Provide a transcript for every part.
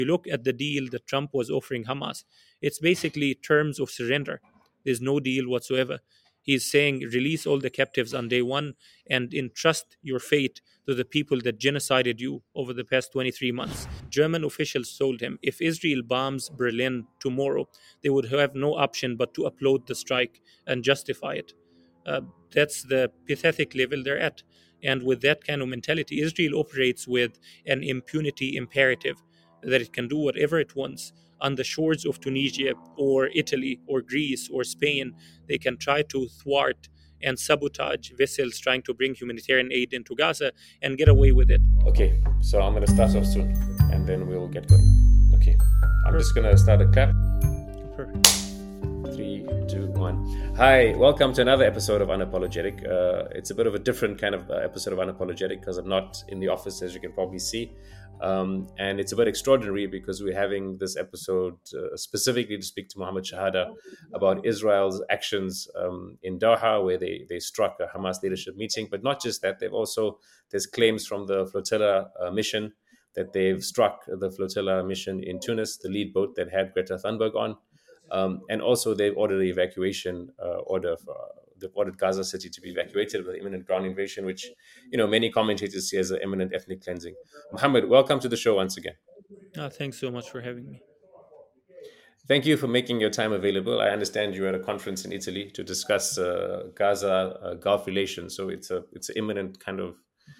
You look at the deal that Trump was offering Hamas, it's basically terms of surrender. There's no deal whatsoever. He's saying release all the captives on day one and entrust your fate to the people that genocided you over the past 23 months. German officials told him if Israel bombs Berlin tomorrow, they would have no option but to upload the strike and justify it. Uh, that's the pathetic level they're at. And with that kind of mentality, Israel operates with an impunity imperative that it can do whatever it wants on the shores of Tunisia or Italy or Greece or Spain. They can try to thwart and sabotage vessels trying to bring humanitarian aid into Gaza and get away with it. Okay, so I'm going to start off soon and then we'll get going. Okay, I'm just going to start a clap. Perfect. 3, 2, 1. Hi, welcome to another episode of Unapologetic. It's a bit of a different kind of episode of Unapologetic because I'm not in the office, as you can probably see. And it's a bit extraordinary because we're having this episode specifically to speak to Mohammed Shahada about Israel's actions in Doha, where they struck a Hamas leadership meeting. But not just that, there's claims from the flotilla mission that they've struck the flotilla mission in Tunis, the lead boat that had Greta Thunberg on. And also they've ordered the evacuation order they've ordered Gaza City to be evacuated with imminent ground invasion, which, many commentators see as an imminent ethnic cleansing. Mohammed, welcome to the show once again. Thanks so much for having me. Thank you for making your time available. I understand you're at a conference in Italy to discuss Gaza Gulf relations, so it's an imminent kind of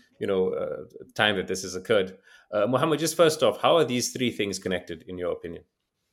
time that this has occurred. Mohammed, just first off, how are these three things connected in your opinion?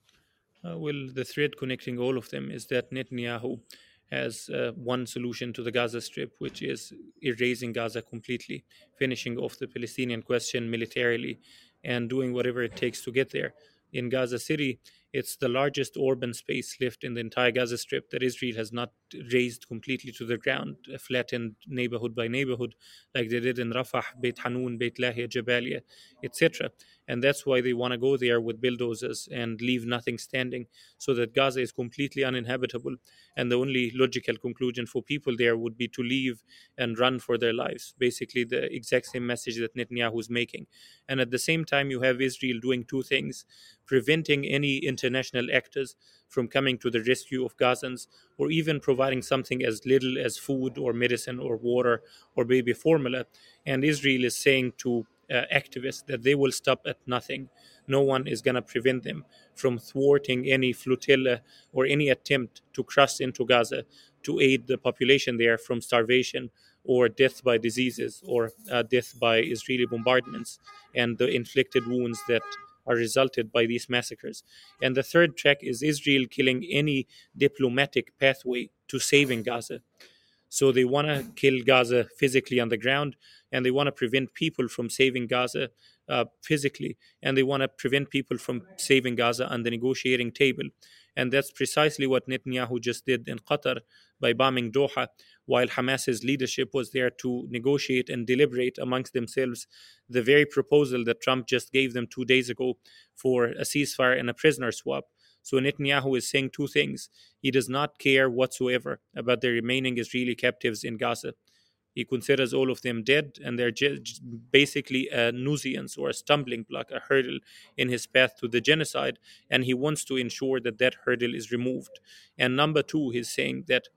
Well, the thread connecting all of them is that Netanyahu has one solution to the Gaza Strip, which is erasing Gaza completely, finishing off the Palestinian question militarily, and doing whatever it takes to get there. In Gaza City, it's the largest urban space left in the entire Gaza Strip that Israel has not razed completely to the ground, flattened neighborhood by neighborhood, like they did in Rafah, Beit Hanun, Beit Lahia, Jabalia, etc. And that's why they want to go there with bulldozers and leave nothing standing, so that Gaza is completely uninhabitable. And the only logical conclusion for people there would be to leave and run for their lives. Basically, the exact same message that Netanyahu is making. And at the same time, you have Israel doing two things: preventing any international actors from coming to the rescue of Gazans, or even providing something as little as food or medicine or water or baby formula. And Israel is saying to activists that they will stop at nothing. No one is going to prevent them from thwarting any flotilla or any attempt to cross into Gaza to aid the population there from starvation or death by diseases or death by Israeli bombardments and the inflicted wounds that are resulted by these massacres. And the third track is Israel killing any diplomatic pathway to saving Gaza. So they want to kill Gaza physically on the ground, and they want to prevent people from saving Gaza physically, and they want to prevent people from saving Gaza on the negotiating table. And that's precisely what Netanyahu just did in Qatar by bombing Doha, while Hamas's leadership was there to negotiate and deliberate amongst themselves the very proposal that Trump just gave them 2 days ago for a ceasefire and a prisoner swap. So Netanyahu is saying two things. He does not care whatsoever about the remaining Israeli captives in Gaza. He considers all of them dead, and they're basically a nuisance or a stumbling block, a hurdle in his path to the genocide, and he wants to ensure that that hurdle is removed. And number two, he's saying that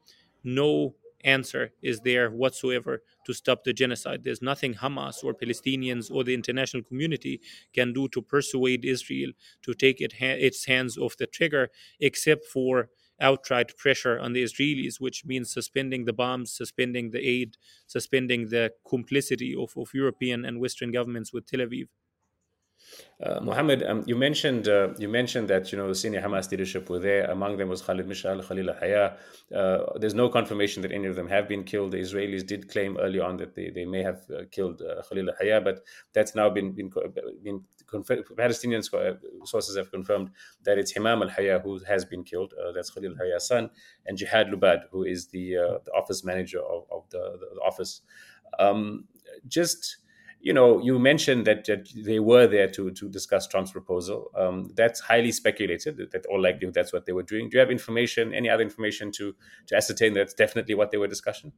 no answer is there whatsoever to stop the genocide. There's nothing Hamas or Palestinians or the international community can do to persuade Israel to take its hands off the trigger, except for outright pressure on the Israelis, which means suspending the bombs, suspending the aid, suspending the complicity of European and Western governments with Tel Aviv. Mohammed, you mentioned that senior Hamas leadership were there. Among them was Khalid Mishal, Khalil al-Haya. There's no confirmation that any of them have been killed. The Israelis did claim early on that they may have killed Khalil al-Haya, but that's now been confirmed. Palestinian sources have confirmed that it's Himam al-Haya who has been killed. That's Khalil al-Haya's son, and Jihad Lubad, who is the office manager of the office. Just you mentioned that they were there to discuss Trump's proposal. That's highly speculated. That all likelihood that's what they were doing. Do you have information, any other information to ascertain that's definitely what they were discussing?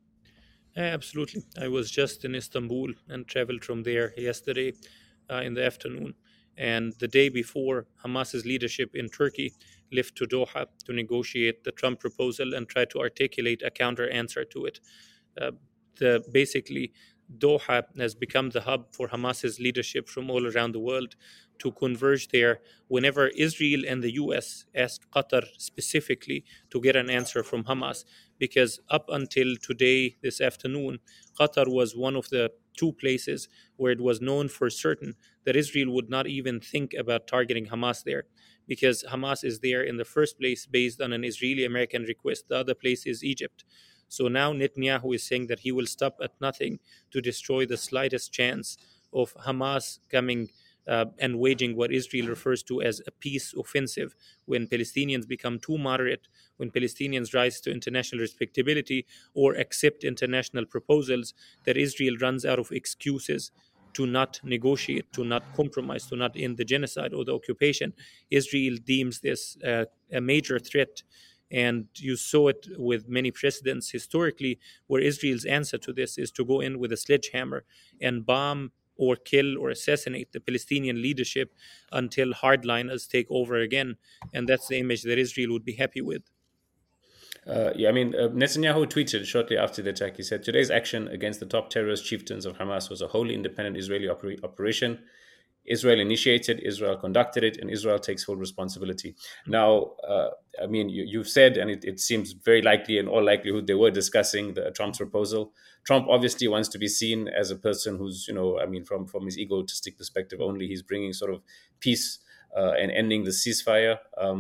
Absolutely. I was just in Istanbul and traveled from there yesterday in the afternoon. And the day before, Hamas's leadership in Turkey left to Doha to negotiate the Trump proposal and try to articulate a counter answer to it. Uh, Basically, Doha has become the hub for Hamas's leadership from all around the world to converge there whenever Israel and the US ask Qatar specifically to get an answer from Hamas. Because up until today, this afternoon, Qatar was one of the two places where it was known for certain that Israel would not even think about targeting Hamas there. Because Hamas is there in the first place based on an Israeli American request. The other place is Egypt. So now Netanyahu is saying that he will stop at nothing to destroy the slightest chance of Hamas coming and waging what Israel refers to as a peace offensive. When Palestinians become too moderate, when Palestinians rise to international respectability or accept international proposals, that Israel runs out of excuses to not negotiate, to not compromise, to not end the genocide or the occupation. Israel deems this a major threat. And you saw it with many precedents historically, where Israel's answer to this is to go in with a sledgehammer and bomb or kill or assassinate the Palestinian leadership until hardliners take over again. And that's the image that Israel would be happy with. Yeah, I mean, Netanyahu tweeted shortly after the attack. He said, "Today's action against the top terrorist chieftains of Hamas was a wholly independent Israeli operation. Israel initiated, Israel conducted it, and Israel takes full responsibility." Now, I mean, you've said, and it seems very likely, in all likelihood, they were discussing Trump's proposal. Trump obviously wants to be seen as a person who's, I mean, from his egotistic perspective only, he's bringing sort of peace and ending the ceasefire.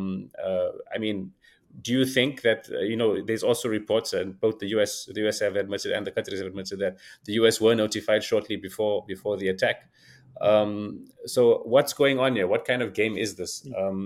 I mean, do you think that there's also reports, and both the US have admitted and the Qataris have admitted that the US were notified shortly before the attack. So what's going on here? What kind of game is this?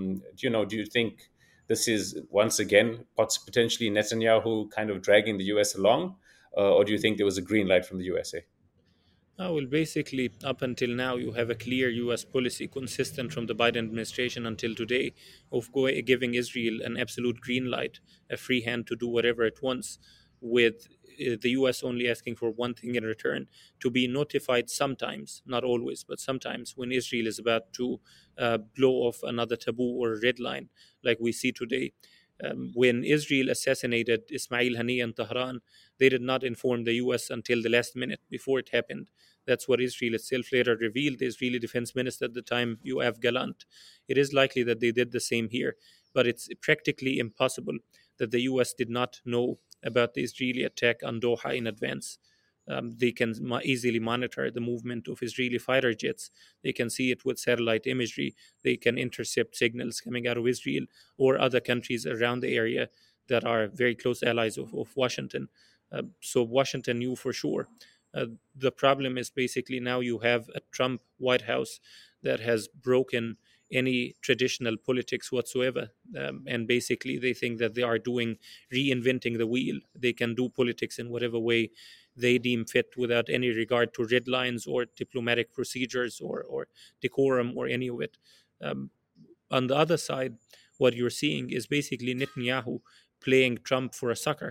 Do you think this is once again potentially Netanyahu kind of dragging the US along, or do you think there was a green light from the USA? Well, basically, up until now, you have a clear U.S. policy consistent from the Biden administration until today of giving Israel an absolute green light, a free hand to do whatever it wants, with the U.S. only asking for one thing in return: to be notified sometimes, not always, but sometimes, when Israel is about to blow off another taboo or red line, like we see today. When Israel assassinated Ismail Haniyeh in Tehran, they did not inform the US until the last minute before it happened. That's what Israel itself later revealed. The Israeli defense minister at the time, Yoav Gallant. It is likely that they did the same here, but it's practically impossible that the US did not know about the Israeli attack on Doha in advance. They can easily monitor the movement of Israeli fighter jets. They can see it with satellite imagery. They can intercept signals coming out of Israel or other countries around the area that are very close allies of Washington. So Washington knew for sure. The problem is basically now you have a Trump White House that has broken any traditional politics whatsoever. And basically, they think that they are reinventing the wheel. They can do politics in whatever way they deem fit without any regard to red lines or diplomatic procedures or decorum or any of it. Um, on the other side, what you're seeing is basically Netanyahu playing Trump for a sucker.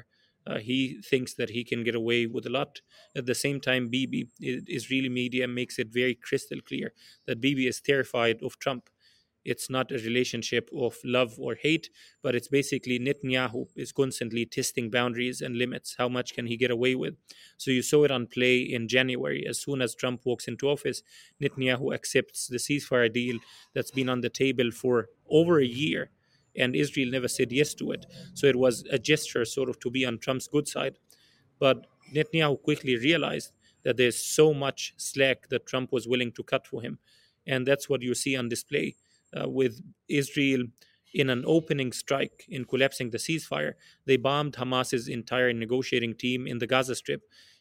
He thinks that he can get away with a lot. At the same time, Israeli media makes it very crystal clear that Bibi is terrified of Trump. It's not a relationship of love or hate, but it's basically Netanyahu is constantly testing boundaries and limits. How much can he get away with? So you saw it on play in January. As soon as Trump walks into office, Netanyahu accepts the ceasefire deal that's been on the table for over a year, and Israel never said yes to it. So it was a gesture sort of to be on Trump's good side. But Netanyahu quickly realized that there's so much slack that Trump was willing to cut for him. And that's what you see on display with Israel in an opening strike in collapsing the ceasefire. They bombed Hamas's entire negotiating team in the Gaza Strip.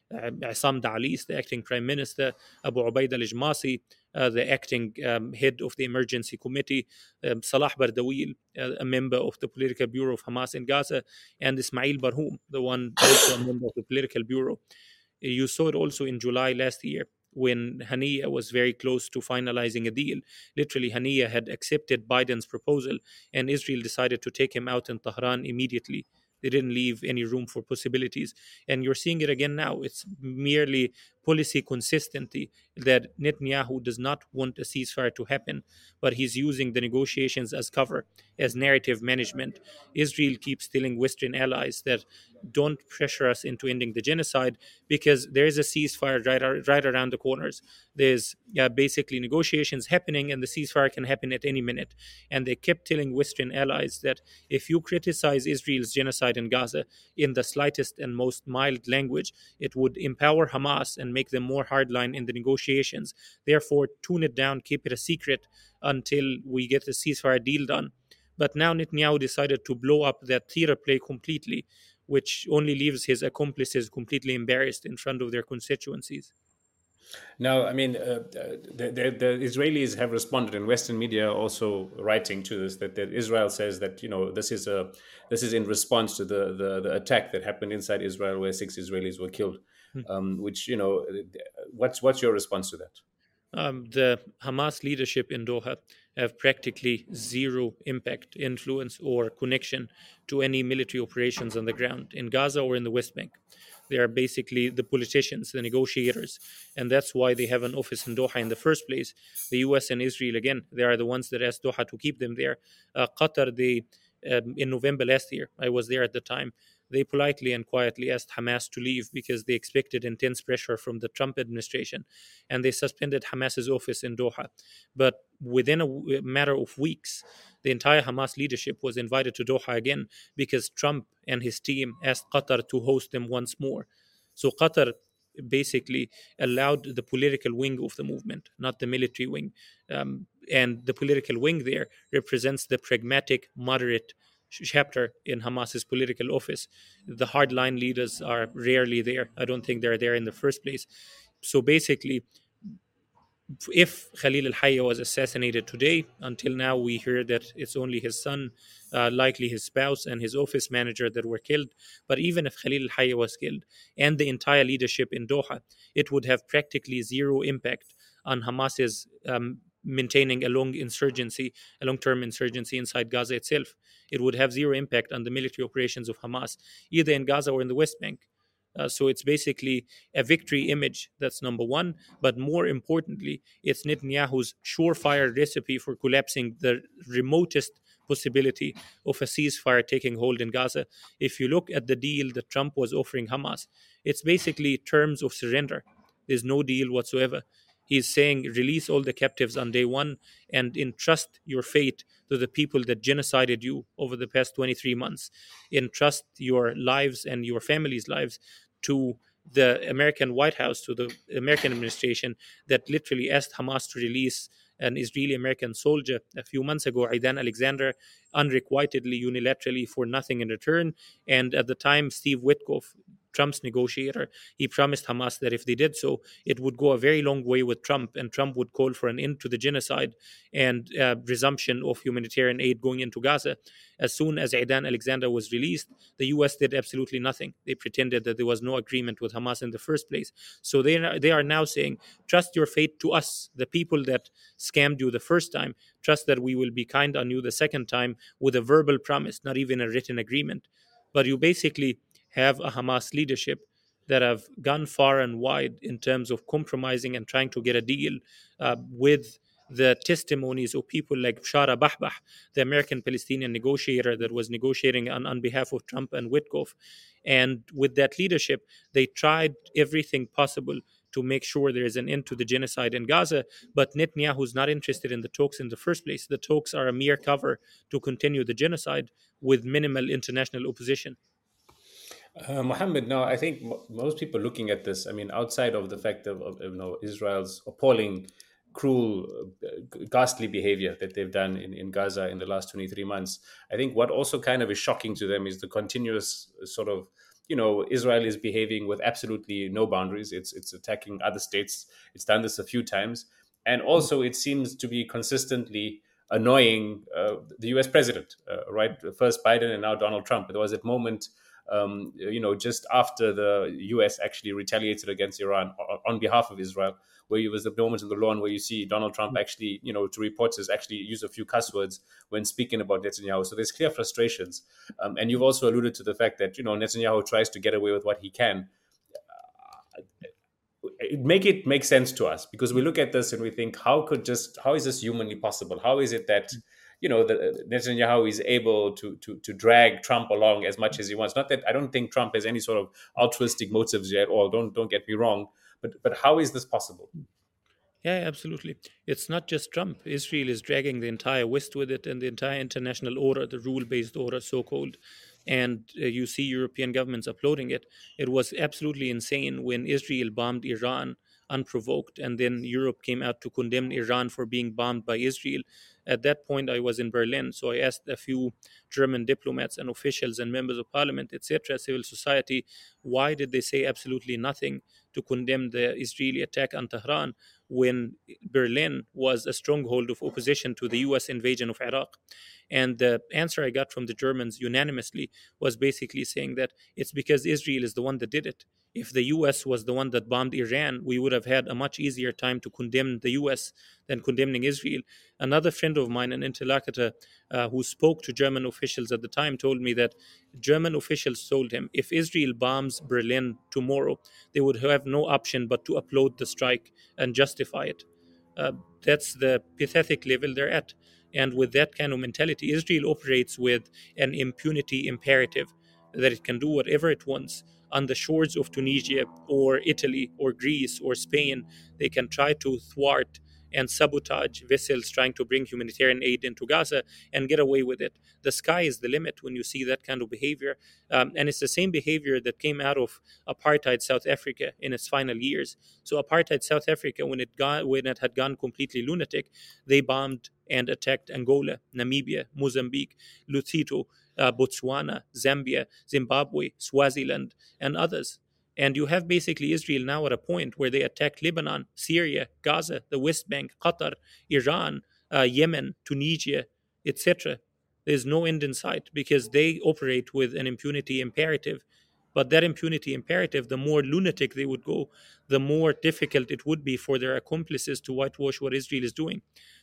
Assam Da'alis, the acting prime minister, Abu Ubaid al-Jmasi, the acting head of the emergency committee, Salah Bardawil, a member of the political bureau of Hamas in Gaza, and Ismail Barhoum, the one also a member of the political bureau. You saw it also in July last year when Haniyeh was very close to finalizing a deal. Literally, Haniyeh had accepted Biden's proposal, and Israel decided to take him out in Tehran immediately. They didn't leave any room for possibilities. And you're seeing it again now. It's merely policy consistency that Netanyahu does not want a ceasefire to happen, but he's using the negotiations as cover, as narrative management. Israel keeps telling Western allies that don't pressure us into ending the genocide because there is a ceasefire right around the corners. There's basically negotiations happening, and the ceasefire can happen at any minute. And they kept telling Western allies that if you criticize Israel's genocide in Gaza in the slightest and most mild language, it would empower Hamas and make them more hardline in the negotiations. Therefore, tune it down, keep it a secret until we get a ceasefire deal done. But now Netanyahu decided to blow up that theater play completely, which only leaves his accomplices completely embarrassed in front of their constituencies. Now, I mean, the Israelis have responded, and Western media also writing to this that Israel says that this is in response to the attack that happened inside Israel where 6 Israelis were killed. Which what's your response to that? The Hamas leadership in Doha have practically zero impact, influence, or connection to any military operations on the ground in Gaza or in the West Bank. They are basically the politicians, the negotiators, and that's why they have an office in Doha in the first place. The US and Israel, again, they are the ones that asked Doha to keep them there. Qatar, in November last year, I was there at the time, they politely and quietly asked Hamas to leave because they expected intense pressure from the Trump administration, and they suspended Hamas's office in Doha. But within a matter of weeks, the entire Hamas leadership was invited to Doha again because Trump and his team asked Qatar to host them once more. So Qatar basically allowed the political wing of the movement, not the military wing. And the political wing there represents the pragmatic, moderate chapter in Hamas's political office. The hardline leaders are rarely there. I don't think they're there in the first place. So basically, if Khalil al-Hayya was assassinated today, until now we hear that it's only his son, likely his spouse and his office manager that were killed. But even if Khalil al-Hayya was killed and the entire leadership in Doha, it would have practically zero impact on Hamas's maintaining a long-term insurgency inside Gaza itself. It would have zero impact on the military operations of Hamas, either in Gaza or in the West Bank. So it's basically a victory image. That's number one. But more importantly, it's Netanyahu's surefire recipe for collapsing the remotest possibility of a ceasefire taking hold in Gaza. If you look at the deal that Trump was offering Hamas, it's basically terms of surrender. There's no deal whatsoever. He's saying release all the captives on day one and entrust your fate to the people that genocided you over the past 23 months. Entrust your lives and your family's lives to the American White House, to the American administration that literally asked Hamas to release an Israeli American soldier a few months ago, Aidan Alexander, unrequitedly, unilaterally, for nothing in return. And at the time, Steve Witkoff, Trump's negotiator, he promised Hamas that if they did so, it would go a very long way with Trump, and Trump would call for an end to the genocide and resumption of humanitarian aid going into Gaza. As soon as Aidan Alexander was released, the U.S. did absolutely nothing. They pretended that there was no agreement with Hamas in the first place. So they are now saying, trust your fate to us, the people that scammed you the first time. Trust that we will be kind on you the second time with a verbal promise, not even a written agreement. But you basically have a Hamas leadership that have gone far and wide in terms of compromising and trying to get a deal with the testimonies of people like Shara Bahbah, the American Palestinian negotiator that was negotiating on behalf of Trump and Witkoff. And with that leadership, they tried everything possible to make sure there is an end to the genocide in Gaza. But Netanyahu's not interested in the talks in the first place. The talks are a mere cover to continue the genocide with minimal international opposition. Mohammed, now I think most people looking at this, I mean, outside of the fact of Israel's appalling, cruel, ghastly behavior that they've done in Gaza in the last 23 months, I think what also kind of is shocking to them is the continuous sort of, Israel is behaving with absolutely no boundaries. It's attacking other states. It's done this a few times. And also it seems to be consistently annoying the US president, right? First Biden and now Donald Trump. There was that moment just after the US actually retaliated against Iran on behalf of Israel, where it was the moment in the lawn where you see Donald Trump actually, to reporters, actually use a few cuss words when speaking about Netanyahu. So there's clear frustrations. And you've also alluded to the fact that, Netanyahu tries to get away with what he can. make it make sense to us, because we look at this and we think, how is this humanly possible? How is it that Netanyahu is able to drag Trump along as much as he wants? Not that I don't think Trump has any sort of altruistic motives at all. Don't get me wrong, but how is this possible? Yeah, absolutely. It's not just Trump. Israel is dragging the entire West with it and the entire international order, the rule based order, so called. And you see European governments applauding it. It was absolutely insane when Israel bombed Iran unprovoked, and then Europe came out to condemn Iran for being bombed by Israel. At that point, I was in Berlin, so I asked a few German diplomats and officials and members of parliament, etc., civil society, why did they say absolutely nothing to condemn the Israeli attack on Tehran when Berlin was a stronghold of opposition to the US invasion of Iraq? And the answer I got from the Germans unanimously was basically saying that it's because Israel is the one that did it. If the US was the one that bombed Iran, we would have had a much easier time to condemn the US than condemning Israel. Another friend of mine, an interlocutor who spoke to German officials at the time, told me that German officials told him if Israel bombs Berlin tomorrow, they would have no option but to applaud the strike and justify it. Uh, that's the pathetic level they're at. And with that kind of mentality, Israel operates with an impunity imperative that it can do whatever it wants on the shores of Tunisia or Italy or Greece or Spain. They can try to thwart and sabotage vessels trying to bring humanitarian aid into Gaza and get away with it. The sky is the limit when you see that kind of behavior. And it's the same behavior that came out of apartheid South Africa in its final years. So apartheid South Africa, when it had gone completely lunatic, they bombed and attacked Angola, Namibia, Mozambique, Lesotho, Botswana, Zambia, Zimbabwe, Swaziland, and others. And you have basically Israel now at a point where they attack Lebanon, Syria, Gaza, the West Bank, Qatar, Iran, Yemen, Tunisia, etc. There's no end in sight because they operate with an impunity imperative. But that impunity imperative, the more lunatic they would go, the more difficult it would be for their accomplices to whitewash what Israel is doing.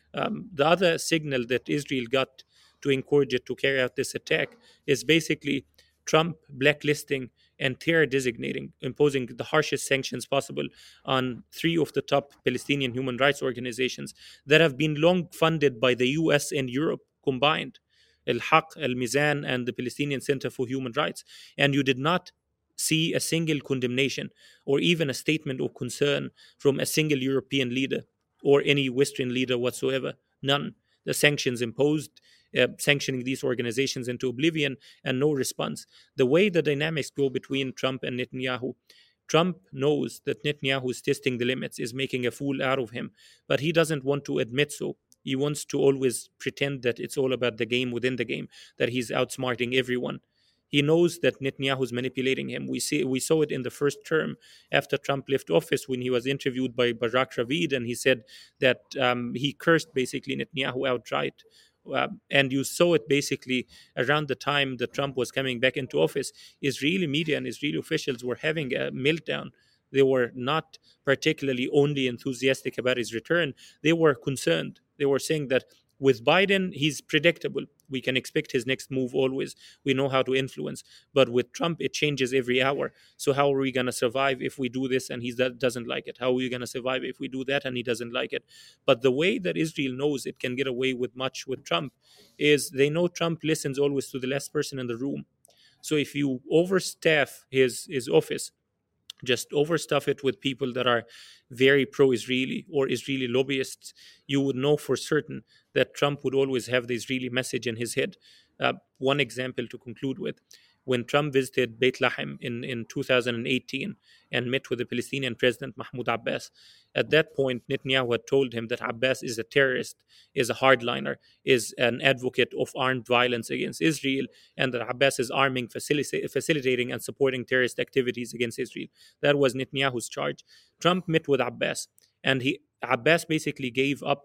The other signal that Israel got to encourage it to carry out this attack is basically Trump blacklisting and terror designating, imposing the harshest sanctions possible on three of the top Palestinian human rights organizations that have been long funded by the US and Europe combined. Al Haq, Al Mizan, and the Palestinian Center for Human Rights. And you did not see a single condemnation or even a statement of concern from a single European leader or any Western leader whatsoever. None. The sanctions imposed, sanctioning these organizations into oblivion, and no response. The way the dynamics go between Trump and Netanyahu, Trump knows that Netanyahu is testing the limits, is making a fool out of him, but he doesn't want to admit so. He wants to always pretend that it's all about the game within the game, that he's outsmarting everyone. He knows that Netanyahu is manipulating him. We saw it in the first term after Trump left office when he was interviewed by Barak Ravid, and he said that he cursed basically Netanyahu outright. And you saw it basically around the time that Trump was coming back into office. Israeli media and Israeli officials were having a meltdown. They were not particularly only enthusiastic about his return, they were concerned. They were saying that with Biden, he's predictable. We can expect his next move always. We know how to influence. But with Trump, it changes every hour. So, how are we going to survive if we do this and he doesn't like it? How are we going to survive if we do that and he doesn't like it? But the way that Israel knows it can get away with much with Trump is they know Trump listens always to the last person in the room. So, if you overstaff his office, just overstuff it with people that are very pro-Israeli or Israeli lobbyists, you would know for certain that Trump would always have the Israeli message in his head. One example to conclude with: when Trump visited Beit Lahem in 2018 and met with the Palestinian president Mahmoud Abbas, at that point Netanyahu had told him that Abbas is a terrorist, is a hardliner, is an advocate of armed violence against Israel, and that Abbas is arming, facilitating, and supporting terrorist activities against Israel. That was Netanyahu's charge. Trump met with Abbas, and Abbas basically gave up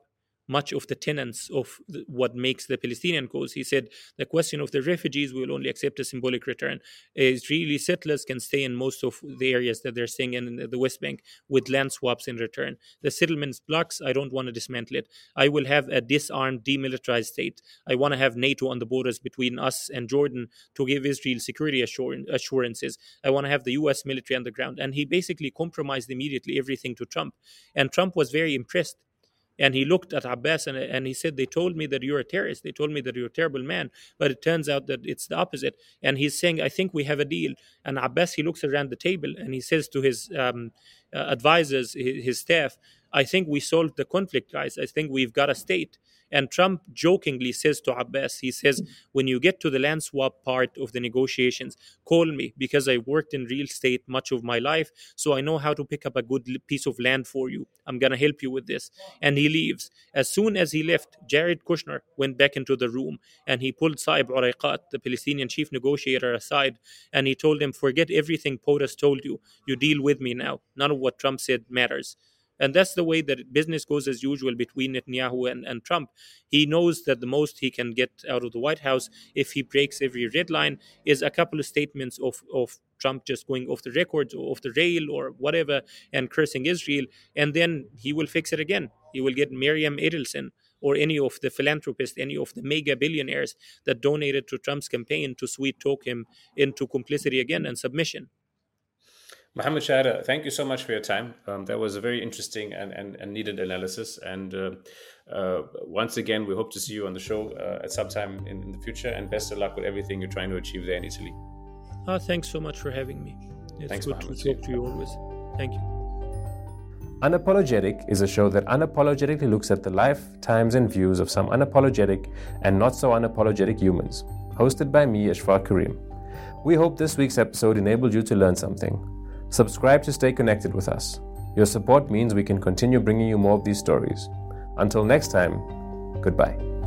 much of the tenets of what makes the Palestinian cause. He said the question of the refugees, we will only accept a symbolic return. Israeli settlers can stay in most of the areas that they're staying in the West Bank with land swaps in return. The settlements blocks, I don't want to dismantle it. I will have a disarmed, demilitarized state. I want to have NATO on the borders between us and Jordan to give Israel security assurances. I want to have the US military on the ground. And he basically compromised immediately everything to Trump. And Trump was very impressed. And he looked at Abbas and he said, they told me that you're a terrorist. They told me that you're a terrible man. But it turns out that it's the opposite. And he's saying, I think we have a deal. And Abbas, he looks around the table and he says to his advisors, his staff, I think we solved the conflict, guys. I think we've got a state. And Trump jokingly says to Abbas, he says, when you get to the land swap part of the negotiations, call me, because I worked in real estate much of my life, so I know how to pick up a good piece of land for you. I'm going to help you with this. And he leaves. As soon as he left, Jared Kushner went back into the room and he pulled Saib Uraiqat, the Palestinian chief negotiator, aside, and he told him, forget everything POTUS told you. You deal with me now. None of what Trump said matters. And that's the way that business goes as usual between Netanyahu and Trump. He knows that the most he can get out of the White House, if he breaks every red line, is a couple of statements of Trump just going off the records or off the rail or whatever and cursing Israel. And then he will fix it again. He will get Miriam Edelson or any of the philanthropists, any of the mega billionaires that donated to Trump's campaign to sweet talk him into complicity again and submission. Mohammed Shahada, thank you so much for your time. That was a very interesting and needed analysis. And once again, we hope to see you on the show at some time in the future. And best of luck with everything you're trying to achieve there in Italy. Thanks so much for having me. It's Thanks, good Mohammed. to talk to you always. Thank you. Unapologetic is a show that unapologetically looks at the life, times, and views of some unapologetic and not so unapologetic humans. Hosted by me, Ashfaq Karim. We hope this week's episode enabled you to learn something. Subscribe to stay connected with us. Your support means we can continue bringing you more of these stories. Until next time, goodbye.